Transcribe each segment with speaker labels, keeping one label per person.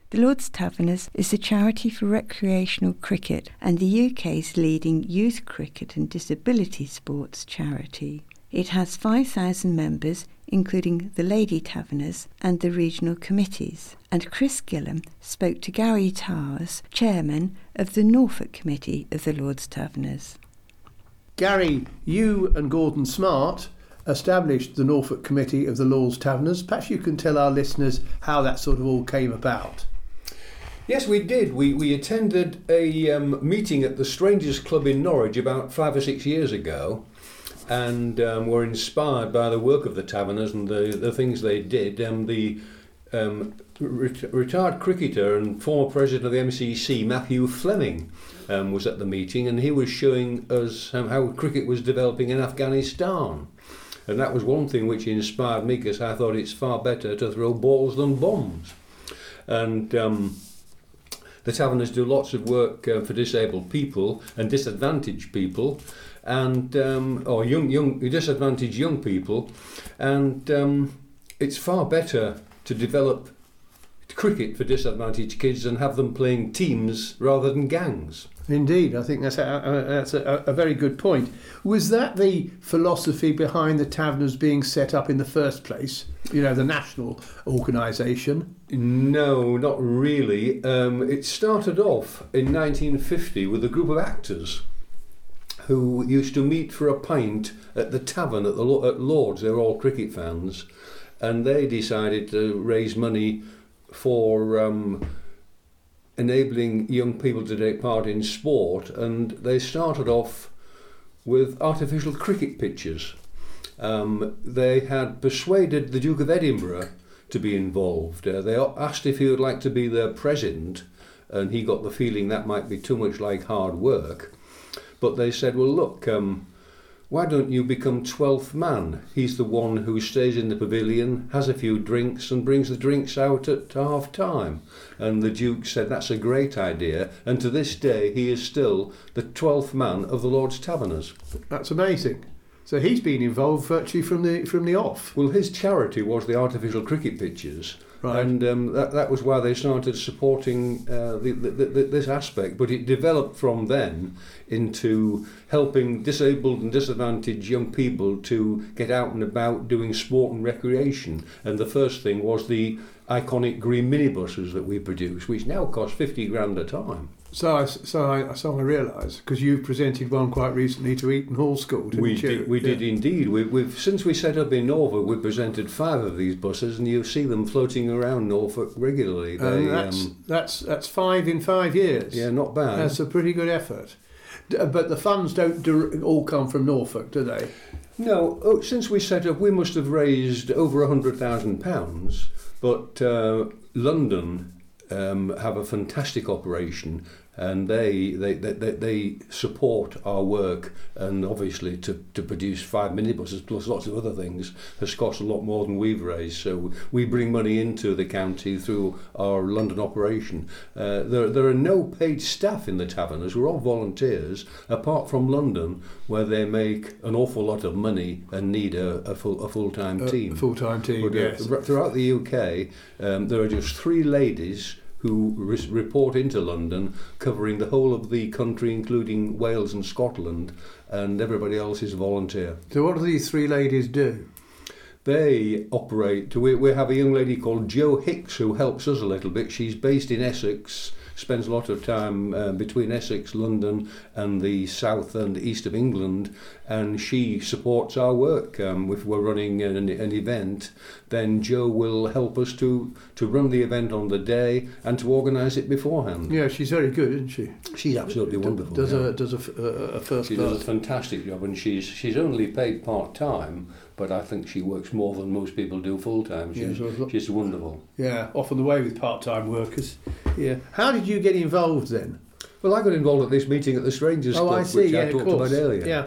Speaker 1: The Lord's Taverners is a charity for recreational cricket and the UK's leading youth cricket and disability sports charity. It has 5,000 members, including the Lady Taverners and the regional committees. And Chris Gillam spoke to Gary Towers, chairman of the Norfolk Committee of the Lord's Taverners.
Speaker 2: Gary, you and Gordon Smart established the Norfolk Committee of the Lord's Taverners. Perhaps you can tell our listeners how that sort of all came about.
Speaker 3: Yes, we did. We attended a meeting at the Strangers Club in Norwich about 5 or 6 years ago, and were inspired by the work of the Taverners and the things they did. The retired cricketer and former president of the MCC, Matthew Fleming, was at the meeting, and he was showing us how cricket was developing in Afghanistan. And that was one thing which inspired me, because I thought it's far better to throw balls than bombs. And the Taverners do lots of work for disabled people and disadvantaged people, and or disadvantaged young people, and it's far better to develop cricket for disadvantaged kids and have them playing teams rather than gangs.
Speaker 2: Indeed, I think that's a very good point. Was that the philosophy behind the Taverners being set up in the first place? You know, the national organisation?
Speaker 3: No, not really. It started off in 1950 with a group of actors who used to meet for a pint at the tavern at Lord's. They were all cricket fans, and they decided to raise money for enabling young people to take part in sport, and they started off with artificial cricket pitches. They had persuaded the Duke of Edinburgh to be involved. They asked if he would like to be their president, and he got the feeling that might be too much like hard work. But they said, well, look, why don't you become 12th man? He's the one who stays in the pavilion, has a few drinks, and brings the drinks out at half time. And the Duke said that's a great idea, and to this day he is still the 12th man of the Lord's Taverners.
Speaker 2: That's amazing. So he's been involved virtually from the off.
Speaker 3: Well, his charity was the artificial cricket pitches. Right. And that was why they started supporting this aspect. But it developed from then into helping disabled and disadvantaged young people to get out and about doing sport and recreation. And the first thing was the iconic green minibuses that we produce, which now cost $50,000 a time.
Speaker 2: So I realise, because you've presented one quite recently to Eton Hall School, didn't you?
Speaker 3: We did indeed. We've since we set up in Norfolk, we've presented 5 of these buses, and you see them floating around Norfolk regularly.
Speaker 2: That's 5 in 5 years.
Speaker 3: Yeah, not bad.
Speaker 2: That's a pretty good effort. But the funds don't all come from Norfolk, do they?
Speaker 3: No. Since we set up, we must have raised over £100,000. But London have a fantastic operation, and they support our work, and obviously to produce 5 minibuses plus lots of other things has cost a lot more than we've raised. So we bring money into the county through our London operation. There are no paid staff in the Taverners. We're all volunteers, apart from London, where they make an awful lot of money and need a full-time team.
Speaker 2: Full-time team,
Speaker 3: but,
Speaker 2: yes.
Speaker 3: Throughout the UK, there are just 3 ladies who report into London, covering the whole of the country, including Wales and Scotland, and everybody else is volunteer.
Speaker 2: So what do these 3 ladies do?
Speaker 3: They operate. We have a young lady called Jo Hicks who helps us a little bit. She's based in Essex, spends a lot of time between Essex, London and the south and east of England, and she supports our work. If we're running an event, then Jo will help us to run the event on the day and to organise it beforehand.
Speaker 2: Yeah, she's very good, isn't she?
Speaker 3: She's absolutely wonderful.
Speaker 2: Does a first
Speaker 3: She
Speaker 2: class.
Speaker 3: does a fantastic job, and she's only paid part-time, but I think she works more than most people do full-time. She's wonderful.
Speaker 2: Yeah, often the way with part-time workers. Yeah. How did you get involved then?
Speaker 3: Well, I got involved at this meeting at the Strangers Club, which I talked about earlier.
Speaker 2: Yeah.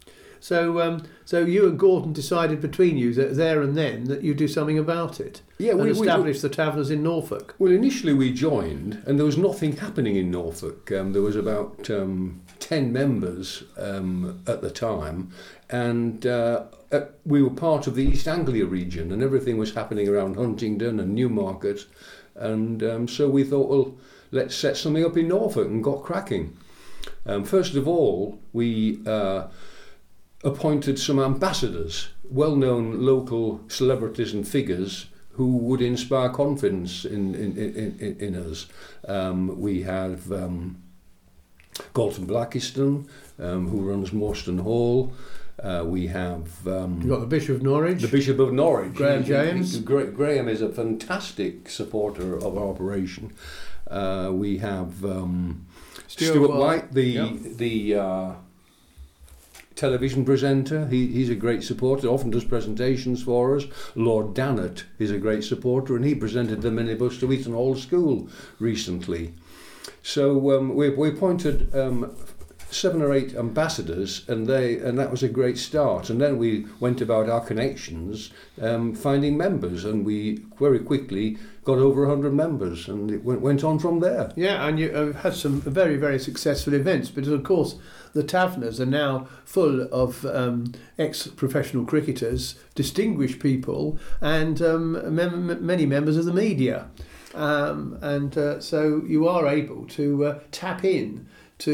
Speaker 2: So you and Gordon decided between you that there and then that you do something about it.
Speaker 3: Yeah,
Speaker 2: we established the Taverners in Norfolk.
Speaker 3: Well, initially we joined, and there was nothing happening in Norfolk. There was about 10 members at the time, and we were part of the East Anglia region, and everything was happening around Huntingdon and Newmarket. And so we thought, well, let's set something up in Norfolk, and got cracking. First of all, we appointed some ambassadors, well-known local celebrities and figures who would inspire confidence in us. We have Galton Blackiston, who runs Morstan Hall. We have
Speaker 2: You've got the Bishop of Norwich.
Speaker 3: the Bishop of Norwich,
Speaker 2: Graham James.
Speaker 3: Graham is a fantastic supporter of our operation. We have Stuart White, the television presenter. He's a great supporter, often does presentations for us. Lord Dannett is a great supporter, and he presented the minibus to Eton Hall School recently. So we appointed 7 or 8 ambassadors, and that was a great start. And then we went about our connections, finding members, and we very quickly got over 100 members, and it went on from there.
Speaker 2: Yeah, and you have had some very, very successful events, because of course the Taverners are now full of ex-professional cricketers, distinguished people, and many members of the media. So you are able to tap in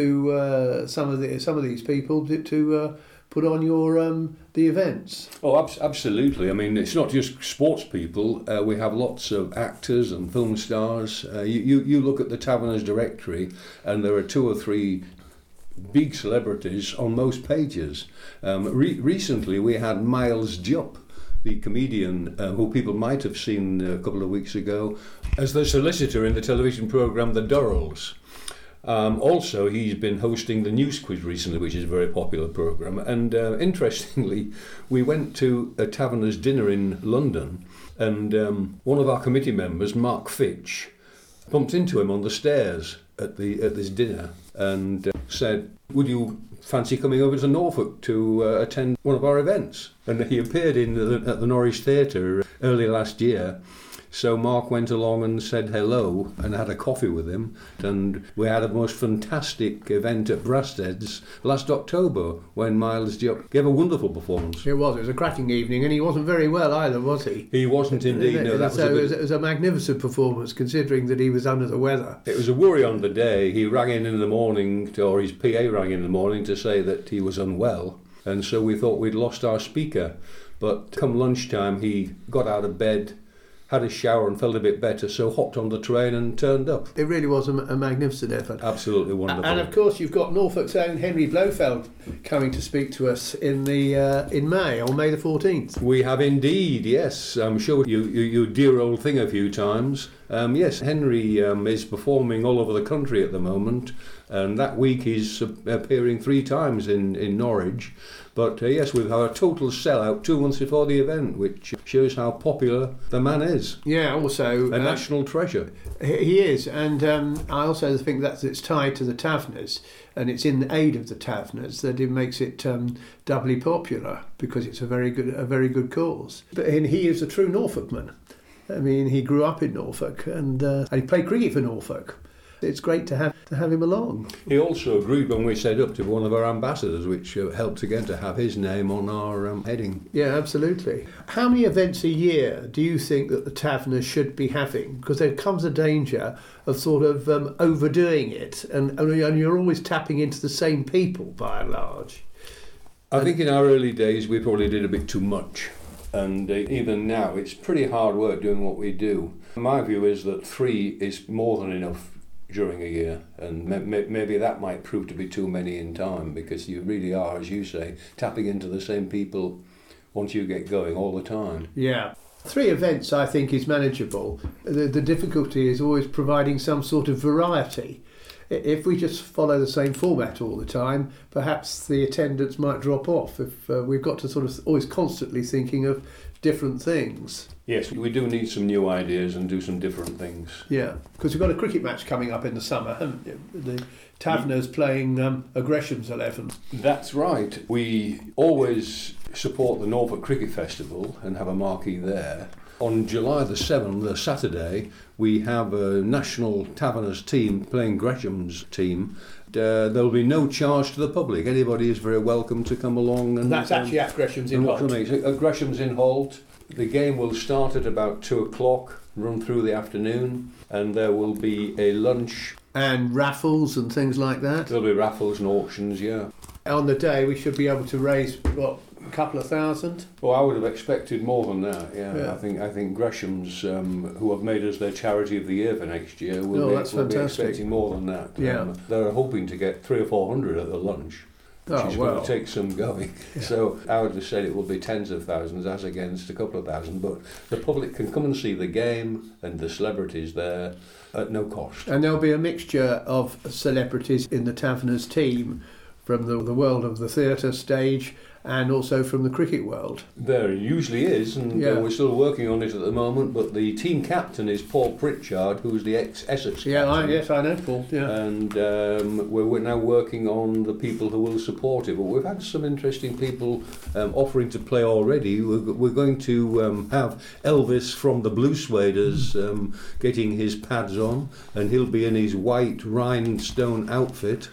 Speaker 2: to some of these people to put on your the events.
Speaker 3: Oh, absolutely. I mean, it's not just sports people. We have lots of actors and film stars. You look at the Taverners directory, and there are 2 or 3 big celebrities on most pages. Recently, we had Miles Jupp, the comedian who people might have seen a couple of weeks ago as the solicitor in the television programme The Durrells. Also, he's been hosting the News Quiz recently, which is a very popular programme. And interestingly, we went to a Taverners dinner in London, and one of our committee members, Mark Fitch, bumped into him on the stairs at this dinner and said, "Would you fancy coming over to Norfolk to attend one of our events?" And he appeared at the Norwich Theatre early last year. So Mark went along and said hello and had a coffee with him, and we had a most fantastic event at Brasthead's last October when Miles Jupp gave a wonderful performance.
Speaker 2: It was a cracking evening, and he wasn't very well either, was he?
Speaker 3: He wasn't indeed. No,
Speaker 2: it was a magnificent performance, considering that he was under the weather.
Speaker 3: It was a worry on the day. He rang in the morning, or his PA rang in the morning to say that he was unwell, and so we thought we'd lost our speaker. But come lunchtime, he got out of bed, had a shower and felt a bit better, so hopped on the train and turned up.
Speaker 2: It really was a magnificent effort.
Speaker 3: Absolutely wonderful.
Speaker 2: And of course you've got Norfolk's own Henry Blofeld coming to speak to us in May, on May the 14th.
Speaker 3: We have indeed, yes. I'm sure you dear old thing a few times. Yes, Henry is performing all over the country at the moment, and that week he's appearing 3 times in Norwich. But yes, we've had a total sellout 2 months before the event, which shows how popular the man is.
Speaker 2: Yeah, also
Speaker 3: a national treasure.
Speaker 2: He is, and I also think that it's tied to the Taverners, and it's in aid of the Taverners that it makes it doubly popular, because it's a very good cause. And he is a true Norfolkman. I mean, he grew up in Norfolk, and he played cricket for Norfolk. It's great to have him along.
Speaker 3: He also agreed when we set up to one of our ambassadors, which helped again to have his name on our heading.
Speaker 2: Yeah, absolutely. How many events a year do you think that the Taverners should be having? Because there comes a danger of sort of overdoing it, and you're always tapping into the same people by and large.
Speaker 3: I think in our early days we probably did a bit too much. And even now it's pretty hard work doing what we do. My view is that 3 is more than enough during a year, and maybe that might prove to be too many in time, because you really are, as you say, tapping into the same people once you get going all the time.
Speaker 2: Yeah. 3 events I think is manageable. The difficulty is always providing some sort of variety. If we just follow the same format all the time, perhaps the attendance might drop off. If we've got to sort of always constantly thinking of different things.
Speaker 3: Yes, we do need some new ideas and do some different things.
Speaker 2: Yeah, because we've got a cricket match coming up in the summer, haven't you? The Taverners playing a Gresham's 11.
Speaker 3: That's right. We always support the Norfolk Cricket Festival and have a marquee there. On July the 7th, the Saturday, we have a national Taverners team playing Gresham's team. There'll be no charge to the public. Anybody is very welcome to come along. And
Speaker 2: that's actually at Gresham's in Holt.
Speaker 3: At Gresham's in Holt. The game will start at about 2 o'clock. run through the afternoon, and there will be a lunch.
Speaker 2: And raffles and things like that.
Speaker 3: There'll be raffles and auctions, yeah.
Speaker 2: On the day, we should be able to raise, what, a couple of thousand?
Speaker 3: Well, I would have expected more than that, yeah.
Speaker 2: Yeah.
Speaker 3: I think Gresham's, who have made us their charity of the year for next year, will be expecting more than that.
Speaker 2: Yeah.
Speaker 3: They're hoping to get 300 or 400 at the lunch, which is going to take some going. Yeah. So I would have said it will be tens of thousands as against a couple of thousand, but the public can come and see the game and the celebrities there at no cost.
Speaker 2: And there'll be a mixture of celebrities in the Taverners team from the world of the theatre stage and also from the cricket world.
Speaker 3: There usually is, and we're still working on it at the moment, but the team captain is Paul Pritchard, who's the ex-Essex captain.
Speaker 2: Yes, I know Paul. Yeah.
Speaker 3: And we're now working on the people who will support it, but we've had some interesting people offering to play already. We're going to have Elvis from the Blue Sueders getting his pads on, and he'll be in his white rhinestone outfit.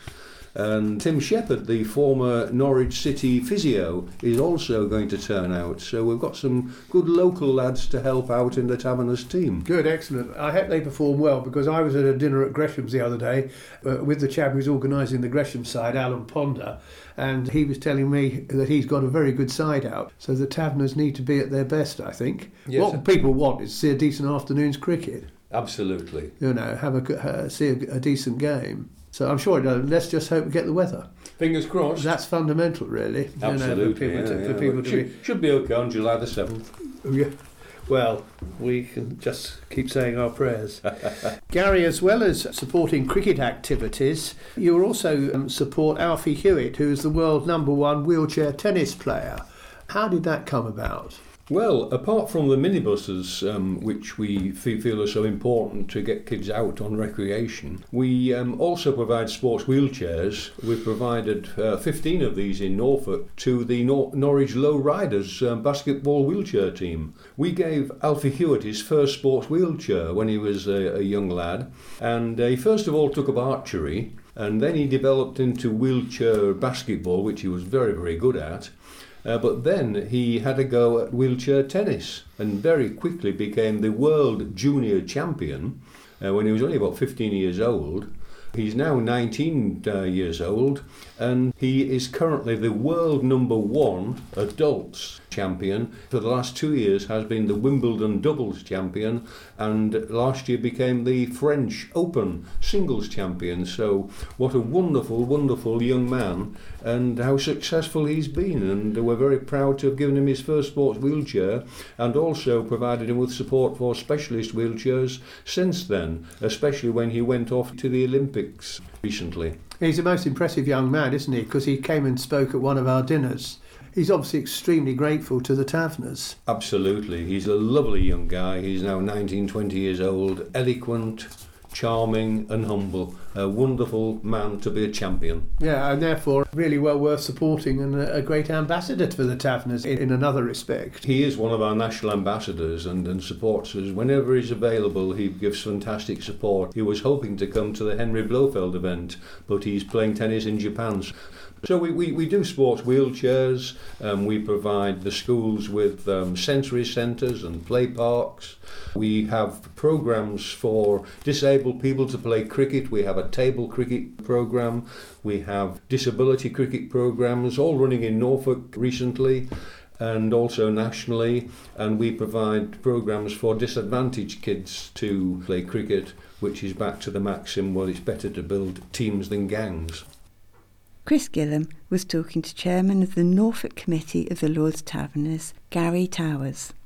Speaker 3: And Tim Shepherd, the former Norwich City physio, is also going to turn out. So we've got some good local lads to help out in the Taverners team.
Speaker 2: Good, excellent. I hope they perform well, because I was at a dinner at Gresham's the other day with the chap who's organising the Gresham side, Alan Ponder, and he was telling me that he's got a very good side out. So the Taverners need to be at their best, I think. Yes. What people want is to see a decent afternoon's cricket.
Speaker 3: Absolutely.
Speaker 2: You know, see a decent game. So I'm sure, let's just hope we get the weather.
Speaker 3: Fingers crossed.
Speaker 2: That's fundamental, really.
Speaker 3: Absolutely.
Speaker 2: For people to
Speaker 3: should be okay on July the 7th.
Speaker 2: Yeah. Well, we can just keep saying our prayers. Gary, as well as supporting cricket activities, you also support Alfie Hewitt, who's the world #1 wheelchair tennis player. How did that come about?
Speaker 3: Well, apart from the minibuses, which we feel are so important to get kids out on recreation, we also provide sports wheelchairs. We've provided 15 of these in Norfolk to the Norwich Low Riders basketball wheelchair team. We gave Alfie Hewitt his first sports wheelchair when he was a young lad, and he first of all took up archery, and then he developed into wheelchair basketball, which he was very, very good at. But then he had a go at wheelchair tennis and very quickly became the world junior champion when he was only about 15 years old. He's now 19 years old, and he is currently the world #1 adults champion. For the last 2 years has been the Wimbledon doubles champion, and last year became the French Open singles champion. So what a wonderful, wonderful young man, and how successful he's been. And we're very proud to have given him his first sports wheelchair, and also provided him with support for specialist wheelchairs since then, especially when he went off to the Olympics recently.
Speaker 2: He's a most impressive young man, isn't he? Because he came and spoke at one of our dinners. He's obviously extremely grateful to the Taverners.
Speaker 3: Absolutely. He's a lovely young guy. He's now 19, 20 years old, eloquent, charming and humble. A wonderful man to be a champion.
Speaker 2: Yeah, and therefore really well worth supporting, and a great ambassador for the Taverners in another respect.
Speaker 3: He is one of our national ambassadors and supports us. Whenever he's available, he gives fantastic support. He was hoping to come to the Henry Blofeld event, but he's playing tennis in Japan. So we do sports wheelchairs, we provide the schools with sensory centres and play parks. We have programmes for disabled people to play cricket. We have a table cricket programme. We have disability cricket programmes, all running in Norfolk recently and also nationally. And we provide programmes for disadvantaged kids to play cricket, which is back to the maxim, well, it's better to build teams than gangs.
Speaker 1: Chris Gillam was talking to Chairman of the Norfolk Committee of the Lord's Taverners, Gary Towers.